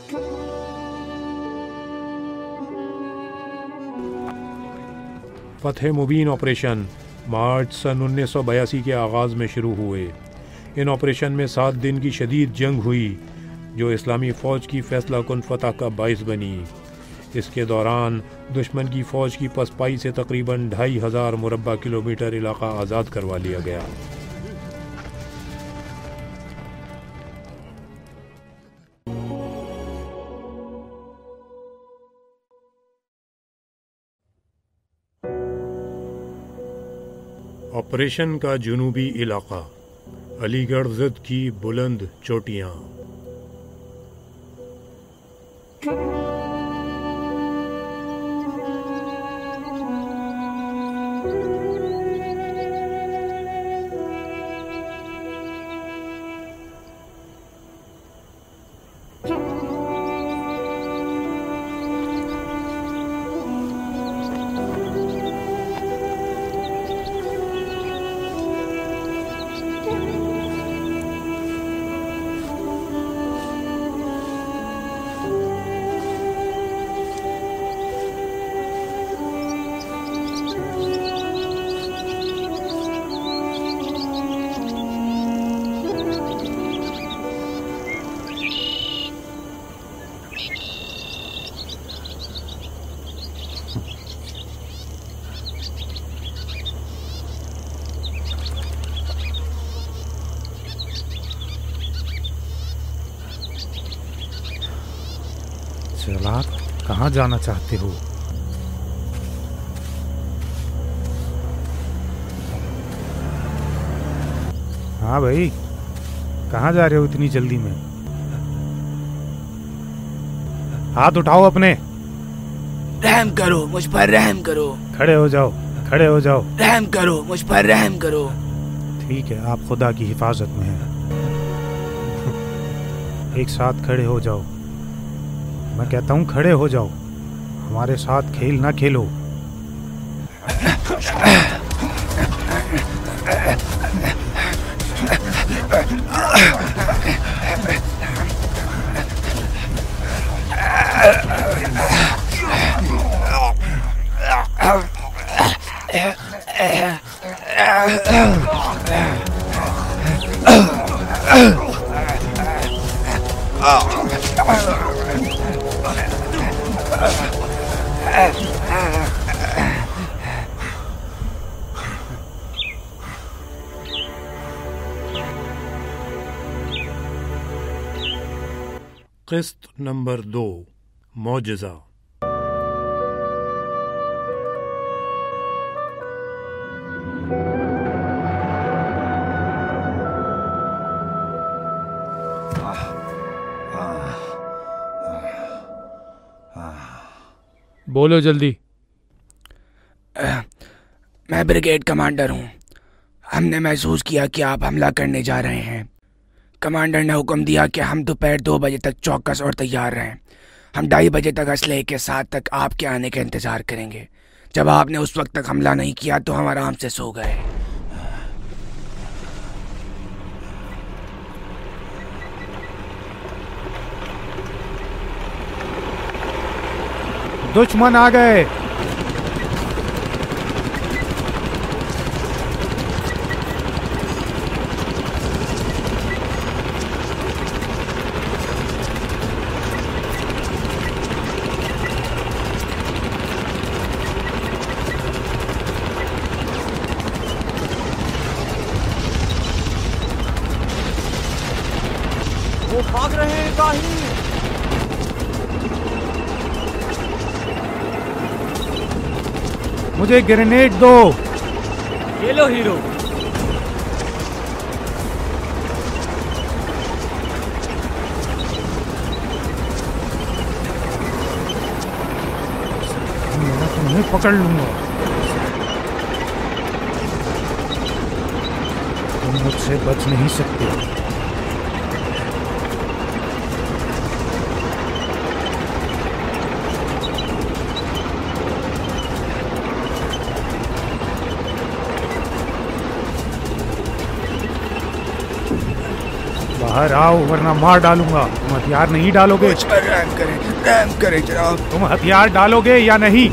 फतह मुबीन ऑपरेशन मार्च सन 1982 के आगाज़ में शुरू हुए। इन ऑपरेशन में 7 दिन की शदीद जंग हुई जो इस्लामी फ़ौज की फैसला कुन फतह का बाइस बनी। इसके दौरान दुश्मन की फ़ौज की पसपाई से तकरीबन 2500 मुरब्बा किलोमीटर इलाका आज़ाद करवा लिया गया। ऑपरेशन का जुनूबी इलाका, अलीगढ़ ज़िद की बुलंद चोटियाँ। जलाल, कहाँ जाना चाहते हो? हाँ भाई, कहाँ जा रहे हो इतनी जल्दी में? हाथ उठाओ अपने। रहम करो, मुझ पर रहम करो। खड़े हो जाओ, खड़े हो जाओ। रहम करो, मुझ पर रहम करो। ठीक है, आप खुदा की हिफाजत में हैं। एक साथ खड़े हो जाओ। मैं कहता हूँ खड़े हो जाओ, हमारे साथ खेल ना खेलो। क़िस्त नंबर 2, मौजज़ा। बोलो जल्दी। मैं ब्रिगेड कमांडर हूँ। हमने महसूस किया कि आप हमला करने जा रहे हैं। कमांडर ने हुक्म दिया कि हम दोपहर 2 बजे तक चौकस और तैयार रहें। हम 2:30 बजे तक असलहे के साथ तक आपके आने का इंतज़ार करेंगे। जब आपने उस वक्त तक हमला नहीं किया तो हम आराम से सो गए। दुश्मन आ गए। वो भाग रहे हैं काहीं। मुझे ग्रेनेड दो। ये लो हीरो। मैं तुम्हें पकड़ लूंगा। तुम मुझसे बच नहीं सकते। बाहर आओ वरना मार डालूंगा। तुम हथियार नहीं डालोगे? मुझ पर रहम करें जनाब। तुम हथियार डालोगे या नहीं?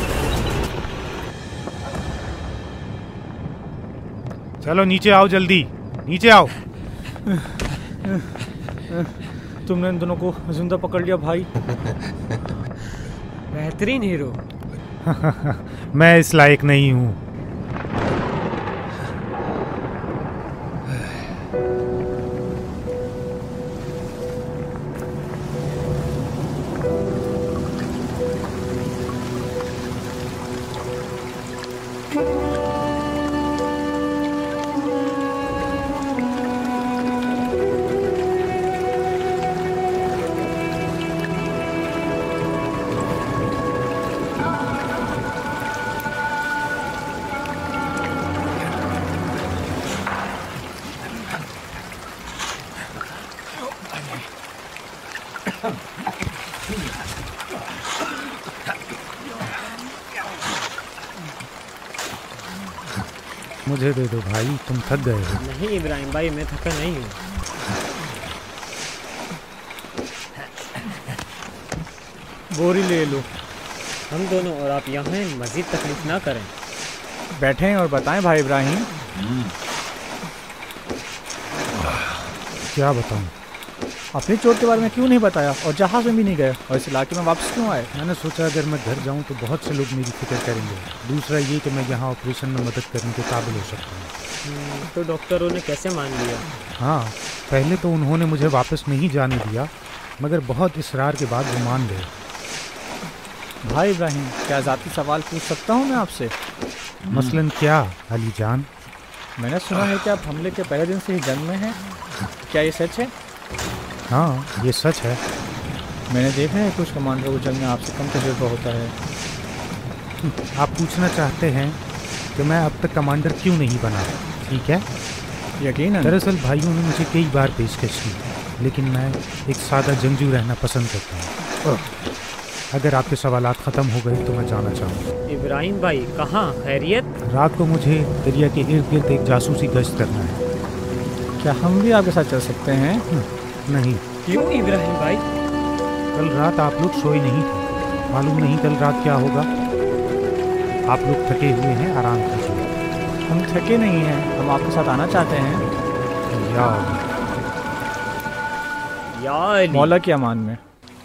चलो नीचे आओ, जल्दी नीचे आओ। तुमने इन दोनों को जिंदा पकड़ लिया भाई। बेहतरीन हीरो। मैं इस लायक नहीं हूँ। मुझे दे दो भाई, तुम थक गए हो। नहीं इब्राहिम भाई, मैं थका नहीं हूँ। बोरी ले लो। हम दोनों और आप यहाँ मजीद तकलीफ ना करें। बैठें और बताएं भाई इब्राहिम। क्या बताऊं? अपनी चोट के बारे में क्यों नहीं बताया और जहाज में भी नहीं गए और इस इलाके में वापस क्यों आए? मैंने सोचा अगर मैं घर जाऊं तो बहुत से लोग मेरी फिक्र करेंगे। दूसरा ये कि मैं यहाँ ऑपरेशन में मदद करने के काबिल हो सकता हूँ। तो डॉक्टरों ने कैसे मान लिया? हाँ, पहले तो उन्होंने मुझे वापस नहीं जाने दिया, मगर बहुत इसरार के बाद वो मान गए। भाई इब्राहिम, क्या ज़ाती सवाल पूछ सकता हूँ मैं आपसे? मसलन क्या अली जान? मैंने सुना है कि आप हमले के पहले दिन से ही जंग में हैं। क्या ये सच है? हाँ, ये सच है। मैंने देखा है कुछ कमांडरों को जंग में आपसे कम तजुर्बा होता है। आप पूछना चाहते हैं कि मैं अब तक कमांडर क्यों नहीं बना? ठीक है। यकीनन। दरअसल भाइयों ने मुझे कई बार पेशकश की, लेकिन मैं एक सादा जंगजू रहना पसंद करता हूँ। अगर आपके सवालात ख़त्म हो गए तो मैं जाना चाहूँगा। इब्राहिम भाई, कहाँ? खैरियत? रात को मुझे दरिया के इर्द गिर्द एक जासूसी गश्त करना है। क्या हम भी आपके साथ चल सकते हैं? नहीं। क्यों इब्राहिम भाई? कल रात आप लोग सोए नहीं थे, मालूम नहीं कल रात क्या होगा। आप लोग थके हुए हैं, आराम कीजिए। हम थके नहीं हैं, हम आपके साथ आना चाहते हैं। या अली। मौला की अमान में।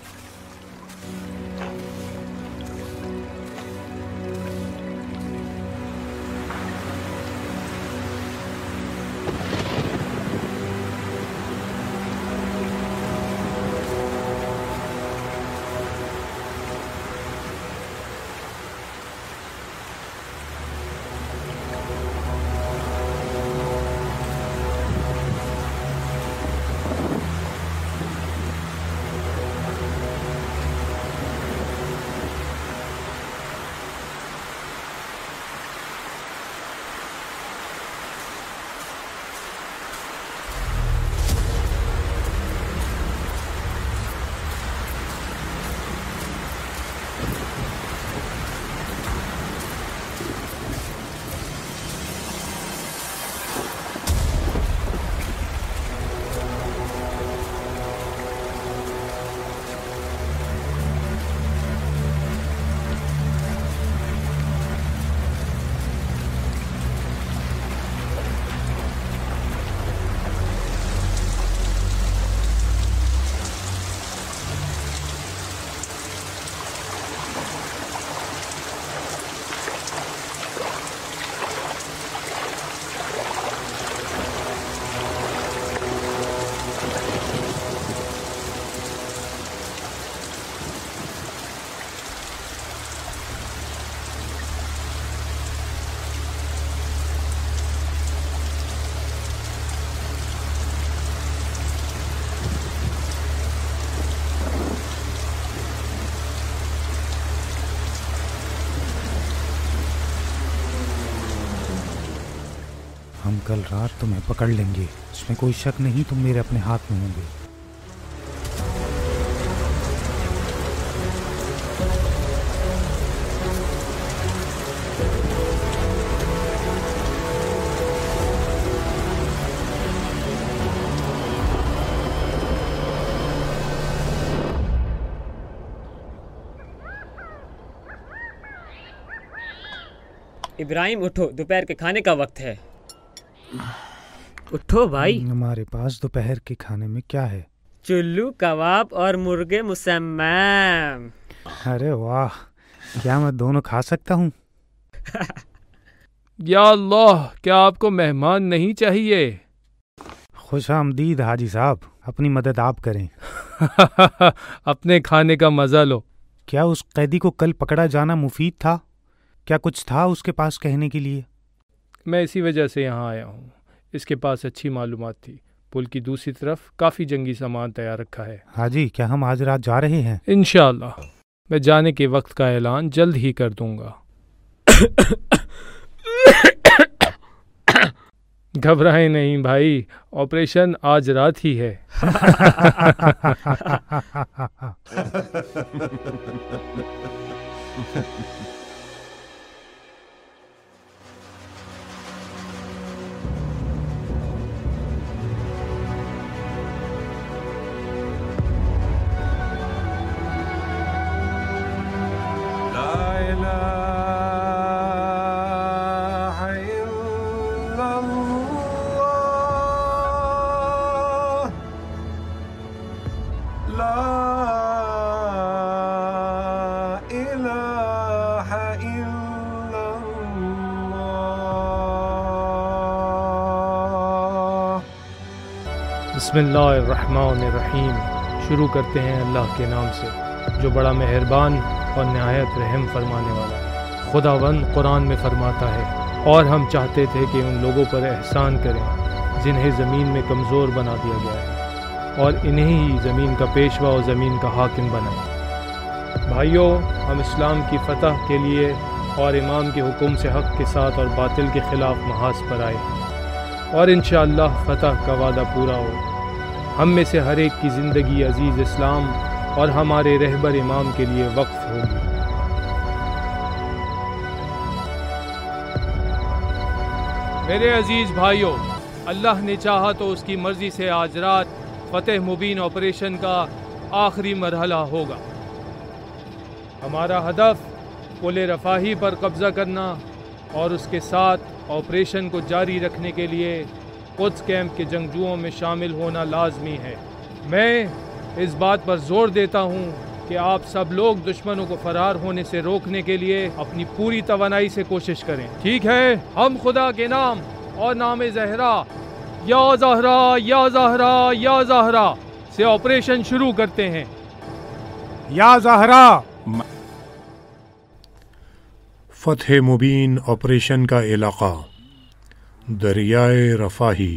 हम कल रात तुम्हें पकड़ लेंगे, इसमें कोई शक नहीं। तुम मेरे अपने हाथ में होंगे। इब्राहिम उठो, दोपहर के खाने का वक्त है। उठो भाई। हमारे पास दोपहर के खाने में क्या है? चुल्लू कबाब और मुर्गे मुसम्मम। अरे वाह, क्या मैं दोनों खा सकता हूँ? या अल्लाह, क्या आपको मेहमान नहीं चाहिए? खुशामदीद हाजी साहब, अपनी मदद आप करें। अपने खाने का मजा लो। क्या उस कैदी को कल पकड़ा जाना मुफीद था? क्या कुछ था उसके पास कहने के लिए? मैं इसी वजह से यहाँ आया हूँ। इसके पास अच्छी मालूमात थी। पुल की दूसरी तरफ काफ़ी जंगी सामान तैयार रखा है। हाजी, क्या हम आज रात जा रहे हैं? इंशाअल्लाह। मैं जाने के वक्त का ऐलान जल्द ही कर दूंगा। घबराएं नहीं भाई, ऑपरेशन आज रात ही है। बिस्मिल्लाहिर्रहमानिर्रहीम। शुरू करते हैं अल्लाह के नाम से जो बड़ा मेहरबान और नहायत रहम फरमाने वाला है। खुदावंद कुरान में फरमाता है, और हम चाहते थे कि उन लोगों पर एहसान करें जिन्हें ज़मीन में कमज़ोर बना दिया गया है, और इन्हें ही ज़मीन का पेशवा और ज़मीन का हाकिम बनाएं। भाइयों, हम इस्लाम की फ़तह के लिए और इमाम के हुक्म से हक़ के साथ और बातिल के ख़िलाफ़ महाज पर आए, और इंशाअल्लाह फ़तह का वादा पूरा हो। हम में से हर एक की ज़िंदगी अज़ीज़ इस्लाम और हमारे रहबर इमाम के लिए वक्फ होगी। मेरे अजीज़ भाइयों, अल्लाह ने चाहा तो उसकी मर्ज़ी से आज रात फ़तेह मुबीन ऑपरेशन का आखिरी मरहला होगा। हमारा हदफ पुल रफ़ाही पर कब्ज़ा करना और उसके साथ ऑपरेशन को जारी रखने के लिए कुद्स कैंप के जंगजुओं में शामिल होना लाजमी है। मैं इस बात पर जोर देता हूँ कि आप सब लोग दुश्मनों को फरार होने से रोकने के लिए अपनी पूरी तवानाई से कोशिश करें। ठीक है? हम खुदा के नाम और नाम ज़हरा, या ज़हरा या ज़हरा या ज़हरा से ऑपरेशन शुरू करते हैं। या ज़हरा। फतह मुबीन ऑपरेशन का इलाका दरियाए रफ़ाही।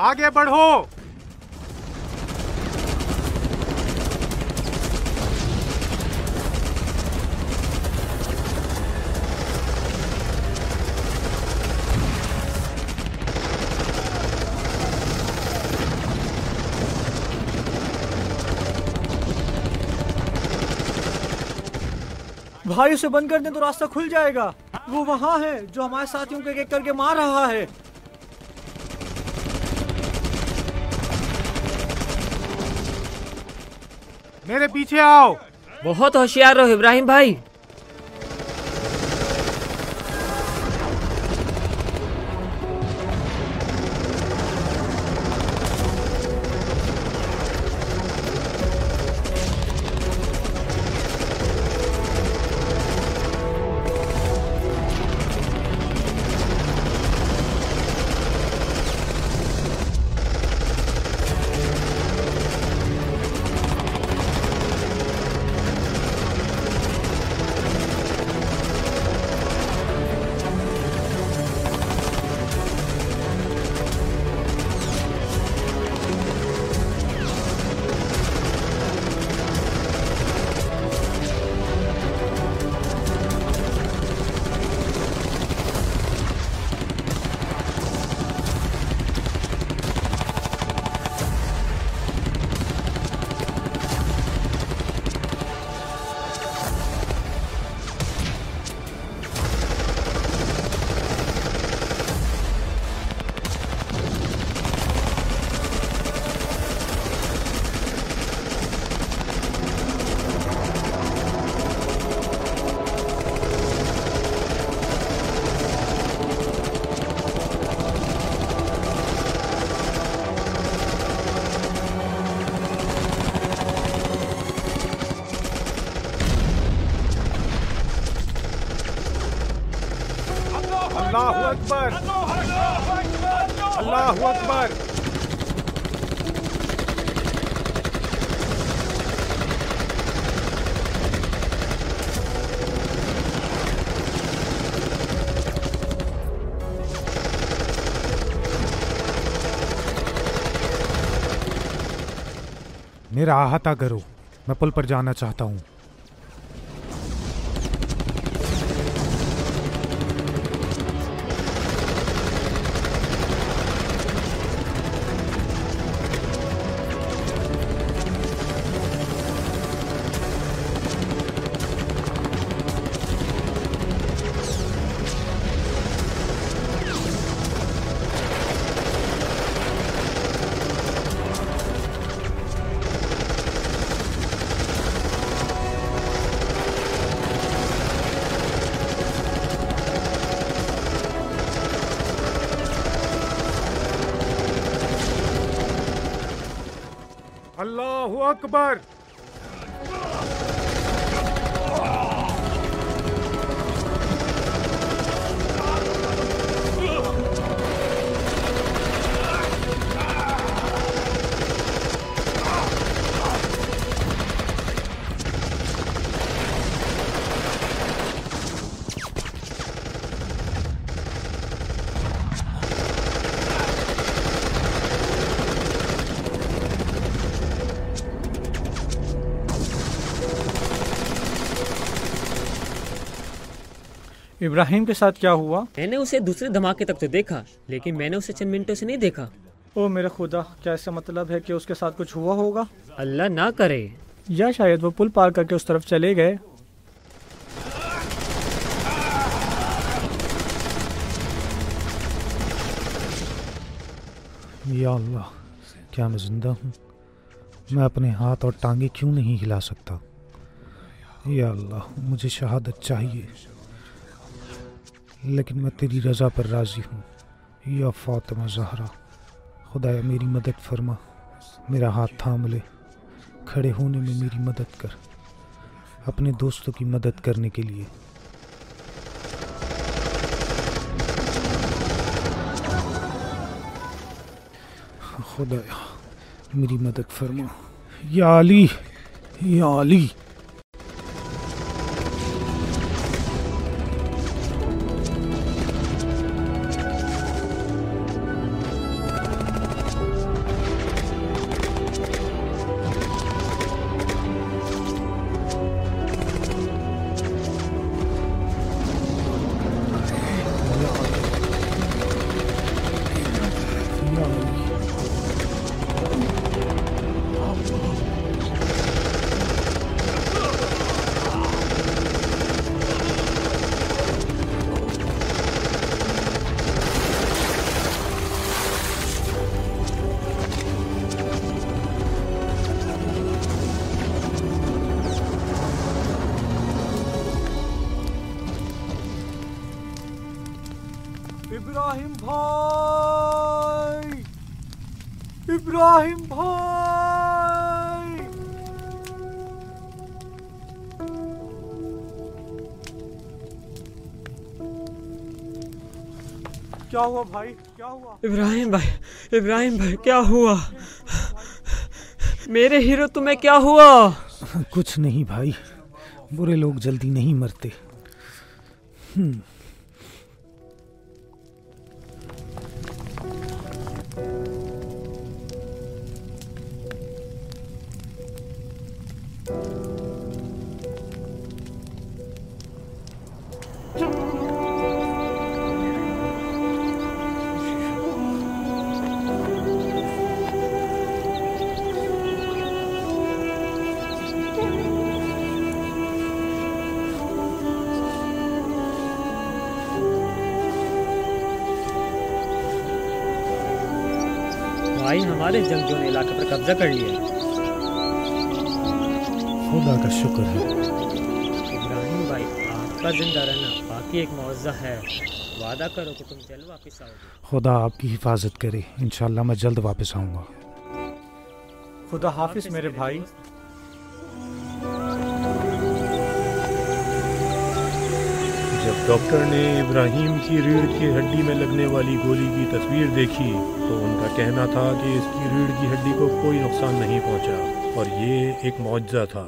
आगे बढ़ो। भाई उसे बंद कर दें तो रास्ता खुल जाएगा। वो वहाँ है जो हमारे साथियों को एक-एक करके मार रहा है। मेरे पीछे आओ। बहुत होशियार हो इब्राहिम भाई। अल्लाहु अकबर, अल्लाहु अकबर। मेरा अहाता करो, मैं पुल पर जाना चाहता हूँ। अल्लाहु अकबर। इब्राहिम के साथ क्या हुआ? मैंने उसे दूसरे धमाके तक तो देखा, लेकिन मैंने उसे चंद मिनटों से नहीं देखा। ओ मेरा खुदा, क्या इसका मतलब है कि उसके साथ कुछ हुआ होगा? अल्लाह ना करे। या शायद वो पुल पार करके उस तरफ चले गए। या अल्लाह, क्या मैं जिंदा हूँ? मैं अपने हाथ और टांगे क्यों नहीं हिला सकता? या अल्लाह, मुझे शहादत चाहिए, लेकिन मैं तेरी रज़ा पर राज़ी हूँ। या फातिमा ज़हरा, खुदाया मेरी मदद फरमा, मेरा हाथ थाम ले, खड़े होने में मेरी मदद कर, अपने दोस्तों की मदद करने के लिए। खुदाया मेरी मदद फरमा। या अली, या अली। इब्राहिम भाई, इब्राहिम भाई। क्या हुआ भाई, क्या हुआ? इब्राहिम भाई क्या हुआ? मेरे हीरो तुम्हें क्या हुआ? कुछ नहीं भाई, बुरे लोग जल्दी नहीं मरते। भाई हमारे जंगजों ने इलाके पर कब्जा कर लिया है। खुदा का शुक्र है। इब्राहिम भाई आपका जिंदा रहना बाकी एक मौज़ा है। वादा करो कि तुम जल्द वापस आओगे। खुदा आपकी हिफाजत करे, इंशाल्लाह मैं जल्द वापस आऊँगा। खुदा हाफिज मेरे भाई। जब डॉक्टर ने इब्राहिम की रीढ़ की हड्डी में लगने वाली गोली की तस्वीर देखी तो उनका कहना था कि इसकी रीढ़ की हड्डी को कोई नुकसान नहीं पहुंचा और ये एक मौजज़ा था।